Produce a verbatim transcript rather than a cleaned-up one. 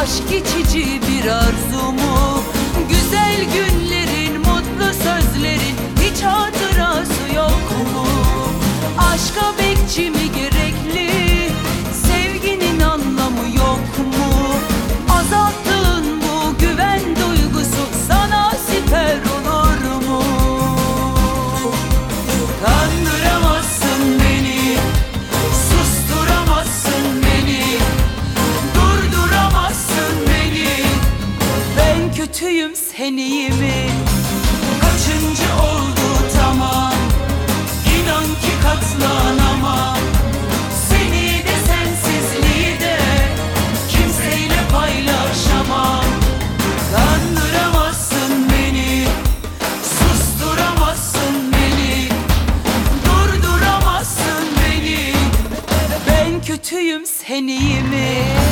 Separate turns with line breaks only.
Aşk geçici bir arzu mu? Güzel günlerin, mutlu sözlerin hiç hatırası yok mu? Aşka bekçi mi gerekli? Sevginin anlamı yok mu? Azalttığın bu güven duygusu sana siper olur mu? Kandıramazsın beni, susturamazsın beni, durduramazsın beni. Ben kötüyüm, sen iyi mi? Kaçıncı oldu tamam, İnan ki katlanamam. Seni de sensizliği de kimseyle paylaşamam. Kandıramazsın beni, susturamazsın beni, durduramazsın beni. Ben kötüyüm, sen iyi mi?